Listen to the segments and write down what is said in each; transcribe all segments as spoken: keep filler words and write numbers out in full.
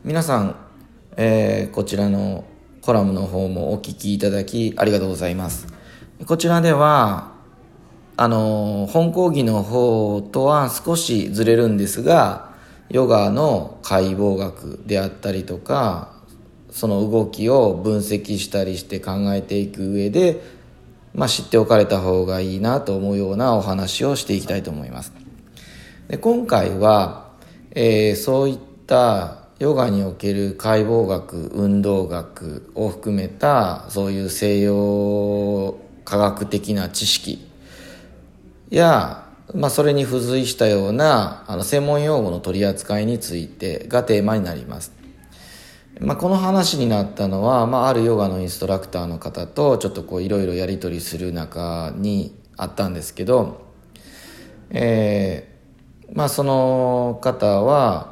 皆さん、えーこちらのコラムの方もお聞きいただきありがとうございます。こちらではあの本講義の方とは少しずれるんですが、ヨガの解剖学であったりとか、その動きを分析したりして考えていく上で、まあ、知っておかれた方がいいなと思うようなお話をしていきたいと思います。で今回は、えーそういったヨガにおける解剖学、運動学を含めたそういう西洋科学的な知識や、まあ、それに付随したようなあの専門用語の取り扱いについてがテーマになります。まあ、この話になったのは、まあ、あるヨガのインストラクターの方とちょっとこういろいろやり取りする中にあったんですけど、えーまあ、その方は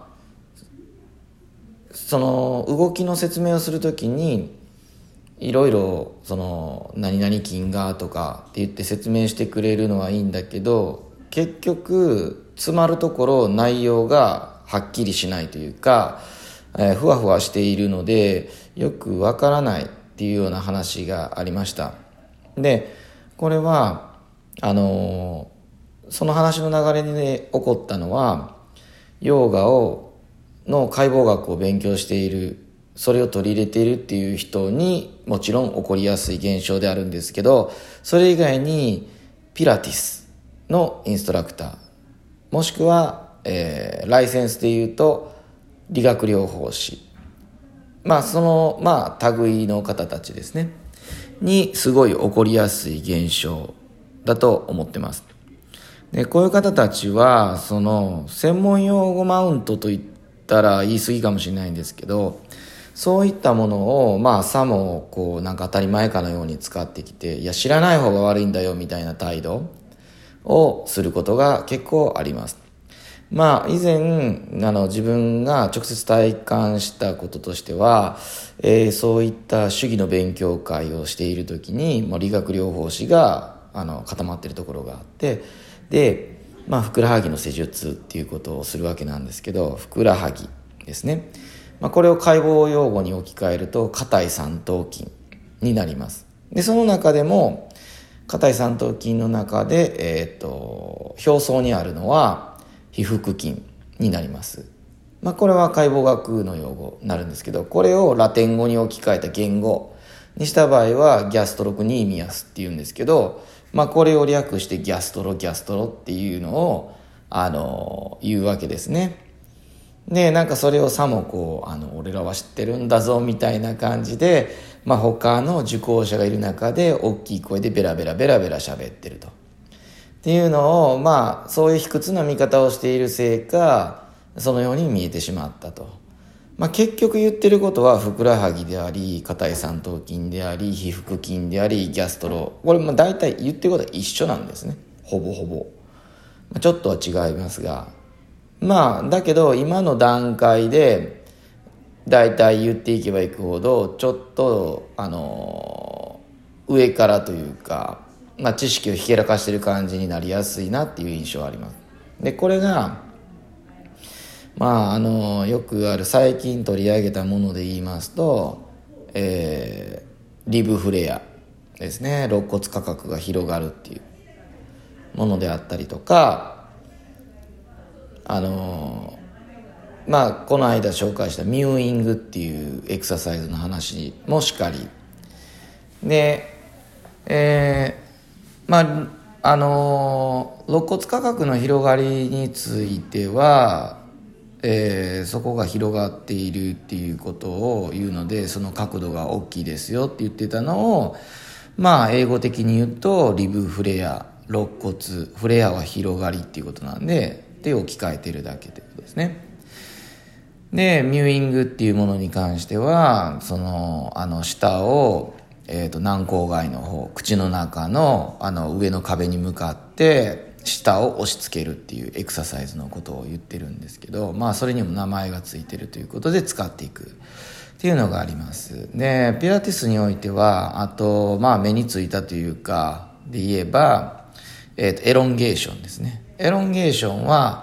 その動きの説明をするときにいろいろその何々筋がとかって言って説明してくれるのはいいんだけど、結局詰まるところ内容がはっきりしないというか、えー、ふわふわしているのでよくわからないっていうような話がありました。でこれはあのー、その話の流れで起こったのは、ヨガをの解剖学を勉強している、それを取り入れているっていう人にもちろん起こりやすい現象であるんですけど、それ以外にピラティスのインストラクター、もしくは、えー、ライセンスでいうと理学療法士、まあそのまあ類の方たちですねにすごい起こりやすい現象だと思ってます。でこういう方たちはその専門用語マウントといったら言い過ぎかもしれないんですけど、そういったものをまあさもこうなんか当たり前かのように使ってきて、いや知らない方が悪いんだよみたいな態度をすることが結構あります。まあ以前あの自分が直接体感したこととしては、えー、そういった主義の勉強会をしている時にもう理学療法士があの固まっているところがあって、でまあふくらはぎの施術っていうことをするわけなんですけど、ふくらはぎですね、まあ、これを解剖用語に置き換えると下腿三頭筋になります。でその中でも下腿三頭筋の中で、えー、と表層にあるのは腓腹筋になります。まあ、これは解剖学の用語になるんですけど、これをラテン語に置き換えた言語にした場合はギャストロクニーミアスっていうんですけど、まあ、これを略してギャストロギャストロっていうのをあの言うわけですね。でなんかそれをさもこうあの俺らは知ってるんだぞみたいな感じで、まあ、他の受講者がいる中で大きい声でベラベラベラベラ喋ってるとっていうのを、まあそういう卑屈な見方をしているせいかそのように見えてしまったと。まあ、結局言ってることはふくらはぎであり下腿三頭筋であり腓腹筋でありギャストロ、これも大体言ってることは一緒なんですね、ほぼほぼ。まあ、ちょっとは違いますが、まあだけど今の段階で大体言っていけばいくほどちょっとあの上からというか、まあ、知識をひけらかしてる感じになりやすいなっていう印象はあります。でこれがまああのよくある最近取り上げたもので言いますと、えー、リブフレアですね、肋骨価格が広がるっていうものであったりとか、あのまあこの間紹介したミューイングっていうエクササイズの話もしかりで、えー、まああの肋骨価格の広がりについては、えー、そこが広がっているっていうことを言うので、その角度が大きいですよって言ってたのを、まあ英語的に言うとリブフレア、肋骨フレアは広がりっていうことなんで、で置き換えてるだけということですね。でミューイングっていうものに関してはそのあの舌を、えー、と軟口蓋の方、口の中のあの上の壁に向かって舌を押し付けるっていうエクササイズのことを言ってるんですけど、まあそれにも名前がついてるということで使っていくっていうのがあります。でピラティスにおいてはあとまあ目についたというかで言えば、えー、とエロンゲーションですね。エロンゲーションは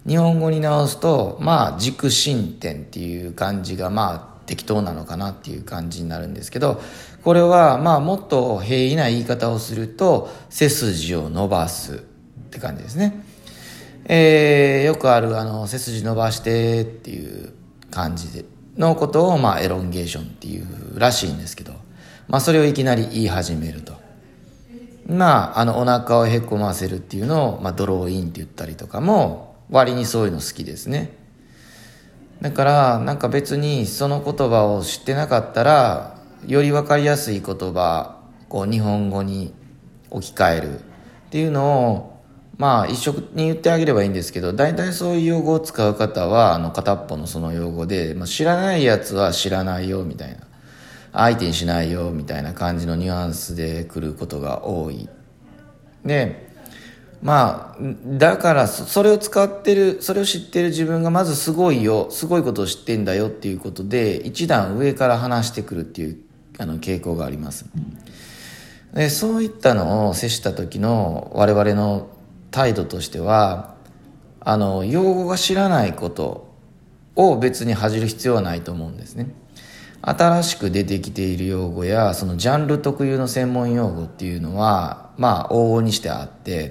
日本語に直すと、まあ、軸進展っていう感じが、まあ、適当なのかなっていう感じになるんですけど、これは、まあ、もっと平易な言い方をすると、背筋を伸ばすって感じですね。えー、よくある、あの、背筋伸ばしてっていう感じでのことを、まあ、エロンゲーションっていうらしいんですけど、まあ、それをいきなり言い始めると。まあ、あの、お腹をへこませるっていうのを、まあ、ドローインって言ったりとかも、割にそういうの好きですね。だから、なんか別にその言葉を知ってなかったら、よりわかりやすい言葉、こう、日本語に置き換えるっていうのを、まあ、一緒に言ってあげればいいんですけど、大体そういう用語を使う方は、あの、片っぽのその用語で、まあ、知らないやつは知らないよ、みたいな。相手にしないよみたいな感じのニュアンスで来ることが多い。で、まあだからそれを使ってる、それを知ってる自分がまずすごいよ、すごいことを知ってんだよっていうことで、一段上から話してくるっていうあの傾向があります。で、そういったのを接した時の我々の態度としては、あの用語が知らないことを別に恥じる必要はないと思うんですね。新しく出てきている用語やそのジャンル特有の専門用語っていうのはまあ往々にしてあって、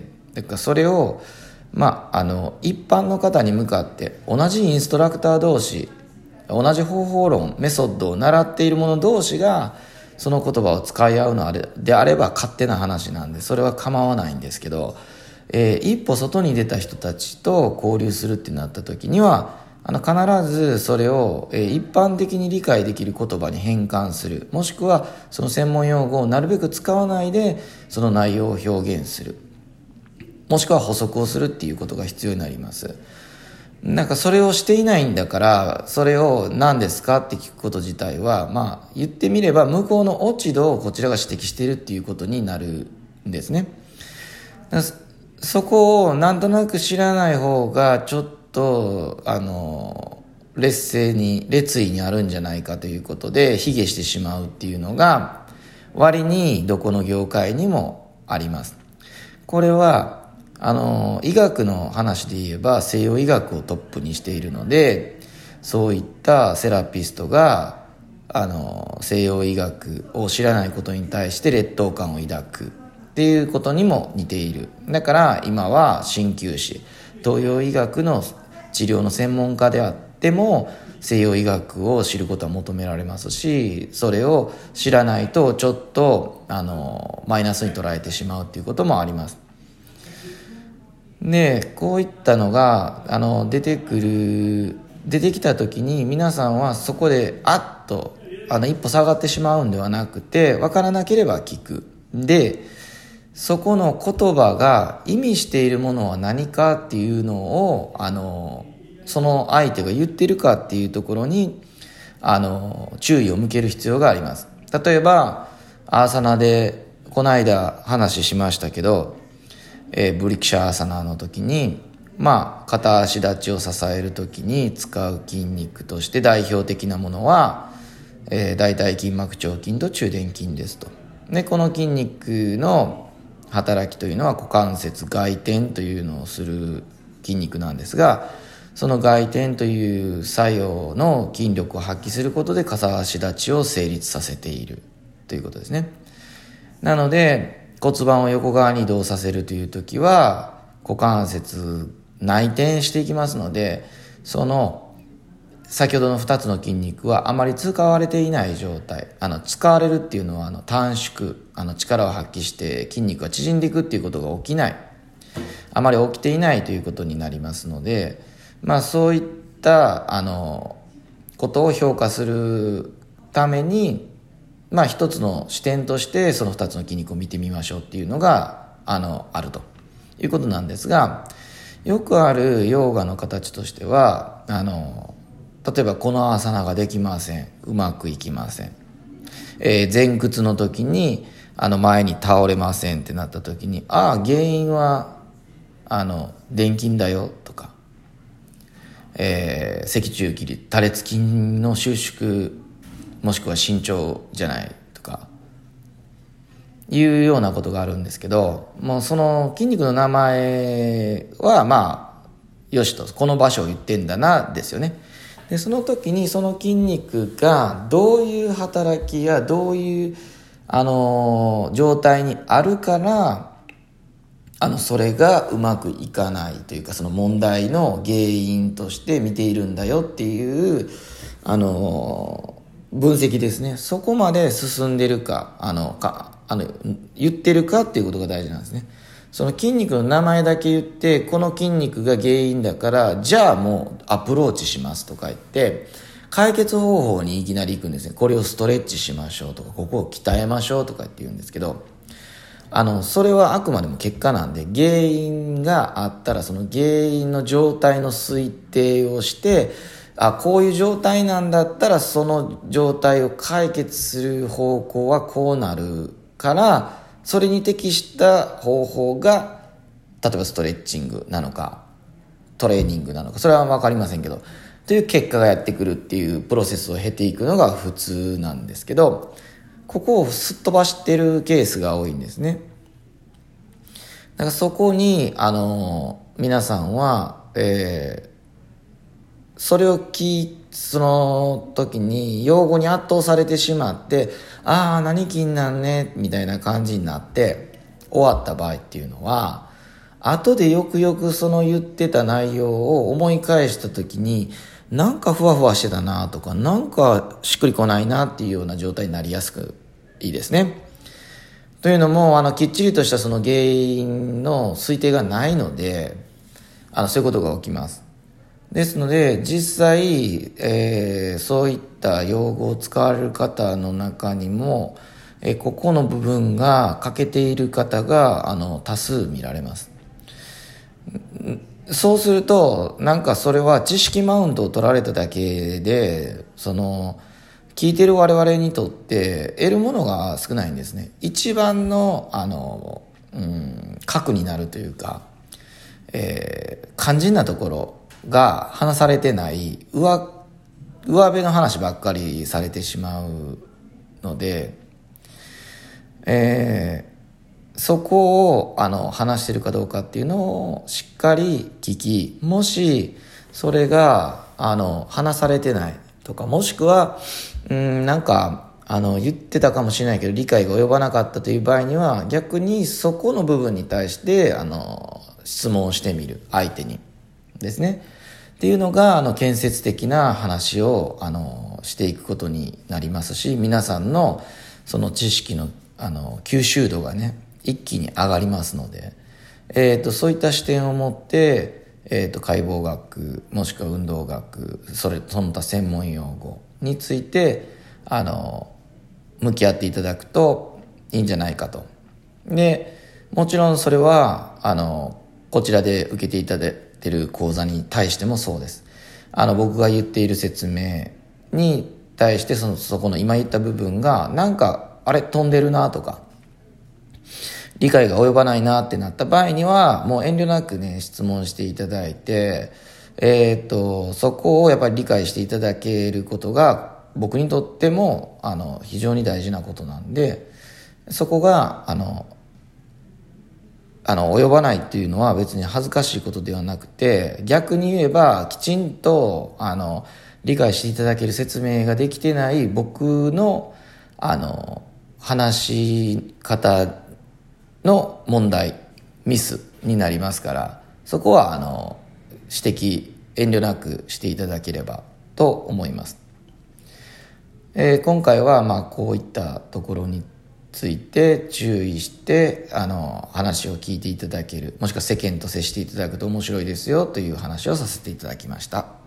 だからそれをまああの一般の方に向かって同じインストラクター同士、同じ方法論メソッドを習っている者同士がその言葉を使い合うのであれば勝手な話なんでそれは構わないんですけど、えー、一歩外に出た人たちと交流するってなった時にはあの必ずそれを、えー、一般的に理解できる言葉に変換する、もしくはその専門用語をなるべく使わないでその内容を表現する、もしくは補足をするっていうことが必要になります。なんかそれをしていないんだからそれを何ですかって聞くこと自体は、まあ言ってみれば向こうの落ち度をこちらが指摘しているっていうことになるんですね。そこをなんとなく知らない方がちょっととあの劣勢に劣位にあるんじゃないかということで卑下してしまうっていうのが割にどこの業界にもあります。これはあの医学の話で言えば西洋医学をトップにしているので、そういったセラピストがあの西洋医学を知らないことに対して劣等感を抱くっていうことにも似ている。だから今は鍼灸師、東洋医学の治療の専門家であっても西洋医学を知ることは求められますし、それを知らないとちょっとあのマイナスに捉えてしまうっていうこともあります。で、こういったのがあの出てくる出てきた時に皆さんはそこであっとあの一歩下がってしまうんではなくて、分からなければ聞く。で、そこの言葉が意味しているものは何かっていうのをあのその相手が言ってるかっていうところにあの注意を向ける必要があります。例えばアーサナでこの間話しましたけど、えー、ブリキシャアーサナの時にまあ片足立ちを支える時に使う筋肉として代表的なものは、えー、大腿筋膜腸筋と中殿筋ですと。でこの筋肉の働きというのは股関節外転というのをする筋肉なんですが、その外転という作用の筋力を発揮することで片足立ちを成立させているということですね。なので骨盤を横側に移動させるという時は股関節内転していきますので、その先ほどのふたつの筋肉はあまり使われていない状態、あの使われるっていうのはあの短縮、あの力を発揮して筋肉が縮んでいくっていうことが起きない、あまり起きていないということになりますので、まあそういったあのことを評価するために、まあ一つの視点としてそのふたつの筋肉を見てみましょうっていうのがあのあるということなんですが、よくあるヨガの形としてはあの例えばこのアーサナができません、うまくいきません、えー、前屈の時にあの前に倒れませんってなった時に、ああ原因はあの殿筋だよとか、えー、脊柱起立多裂筋の収縮もしくは伸長じゃないとかいうようなことがあるんですけど、もうその筋肉の名前はまあよしと、この場所を言ってんだなですよね。でその時にその筋肉がどういう働きやどういうあの状態にあるからあのそれがうまくいかないというか、その問題の原因として見ているんだよっていうあの分析ですね。そこまで進んでるかあのかあの言ってるかっていうことが大事なんですね。その筋肉の名前だけ言って、この筋肉が原因だからじゃあもうアプローチしますとか言って解決方法にいきなり行くんですね。これをストレッチしましょうとか、ここを鍛えましょうとかって言うんですけど、あのそれはあくまでも結果なんで、原因があったらその原因の状態の推定をして、あこういう状態なんだったらその状態を解決する方向はこうなるから、それに適した方法が例えばストレッチングなのかトレーニングなのか、それは分かりませんけど、という結果がやってくるっていうプロセスを経ていくのが普通なんですけど、ここをすっ飛ばしてるケースが多いんですね。だからそこにあの皆さんは、えー、それを聞いその時に用語に圧倒されてしまって、ああ何気になんねみたいな感じになって終わった場合っていうのは、後でよくよくその言ってた内容を思い返した時に、なんかふわふわしてたなとか、なんかしっくりこないなっていうような状態になりやすくいいですね。というのもあのきっちりとしたその原因の推定がないので、あのそういうことが起きます。ですので実際、えー、そういった用語を使われる方の中にも、えー、ここの部分が欠けている方があの多数見られます。そうするとなんかそれは知識マウントを取られただけで、その聞いてる我々にとって得るものが少ないんですね。一番のあの、うん、核になるというか、えー、肝心なところが話されてない上上辺の話ばっかりされてしまうので、えー、そこをあの話してるかどうかっていうのをしっかり聞き、もしそれがあの話されてないとか、もしくはうんなんかあの言ってたかもしれないけど理解が及ばなかったという場合には、逆にそこの部分に対してあの質問をしてみる、相手にですねっていうのがあの建設的な話をあのしていくことになりますし、皆さんのその知識のあの吸収度がね一気に上がりますので、えー、とそういった視点を持って、えー、と解剖学もしくは運動学、それその他専門用語についてあの向き合っていただくといいんじゃないかと。でもちろんそれはあのこちらで受けていただいている講座に対してもそうです。あの僕が言っている説明に対してそのそこの今言った部分がなんかあれ飛んでるなとか理解が及ばないなってなった場合には、もう遠慮なくね質問していただいて、えー、っとそこをやっぱり理解していただけることが僕にとってもあの非常に大事なことなんで、そこがあのあの及ばないっていうのは別に恥ずかしいことではなくて、逆に言えばきちんとあの理解していただける説明ができてない僕のあの話し方の問題ミスになりますから、そこはあの指摘遠慮なくしていただければと思います。えー、今回はまあこういったところについて注意してあの話を聞いていただける、もしくは世間と接していただくと面白いですよという話をさせていただきました。